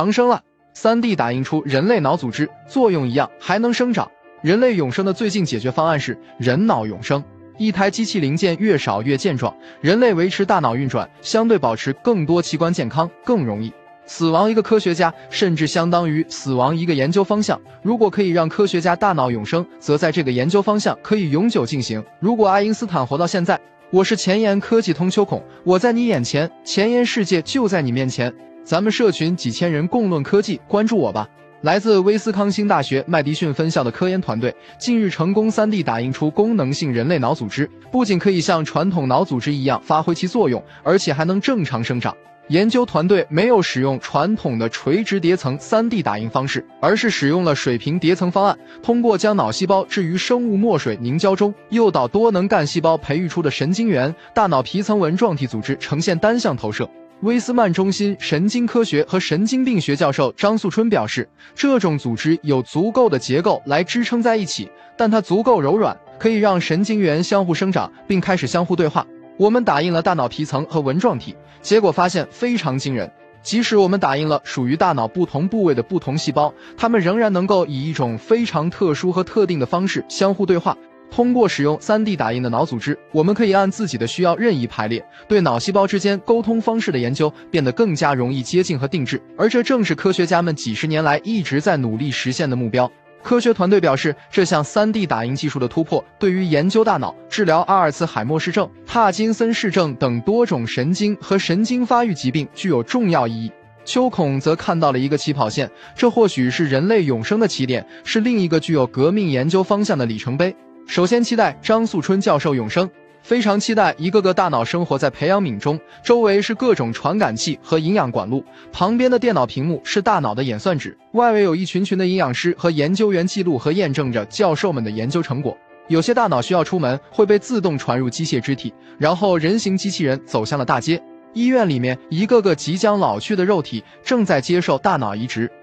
长生了。3D 打印出人类脑组织，作用一样，还能生长。人类永生的最近解决方案是人脑永生。一台机器零件越少越健壮，人类维持大脑运转，相对保持更多器官健康更容易。死亡一个科学家，甚至相当于死亡一个研究方向。如果可以让科学家大脑永生，则在这个研究方向可以永久进行。如果爱因斯坦活到现在，我是前沿科技通秋孔，我在你眼前，前沿世界就在你面前。咱们社群几千人共论科技，关注我吧。来自威斯康星大学麦迪逊分校的科研团队近日成功 3D 打印出功能性人类脑组织，不仅可以像传统脑组织一样发挥其作用，而且还能正常生长。研究团队没有使用传统的垂直叠层 3D 打印方式，而是使用了水平叠层方案，通过将脑细胞置于生物墨水凝胶中，诱导多能干细胞培育出的神经元、大脑皮层纹状体组织呈现单向投射。威斯曼中心神经科学和神经病学教授张素春表示，这种组织有足够的结构来支撑在一起，但它足够柔软，可以让神经元相互生长并开始相互对话。我们打印了大脑皮层和纹状体，结果发现非常惊人。即使我们打印了属于大脑不同部位的不同细胞，它们仍然能够以一种非常特殊和特定的方式相互对话。通过使用 3D 打印的脑组织，我们可以按自己的需要任意排列，对脑细胞之间沟通方式的研究变得更加容易接近和定制，而这正是科学家们几十年来一直在努力实现的目标。科学团队表示，这项 3D 打印技术的突破对于研究大脑、治疗阿尔茨海默氏症、帕金森氏症等多种神经和神经发育疾病具有重要意义。秋孔则看到了一个起跑线，这或许是人类永生的起点，是另一个具有革命研究方向的里程碑。首先期待张素春教授永生，非常期待一个个大脑生活在培养皿中，周围是各种传感器和营养管路，旁边的电脑屏幕是大脑的演算纸，外围有一群群的营养师和研究员记录和验证着教授们的研究成果。有些大脑需要出门，会被自动传入机械肢体，然后人形机器人走向了大街。医院里面，一个个即将老去的肉体正在接受大脑移植。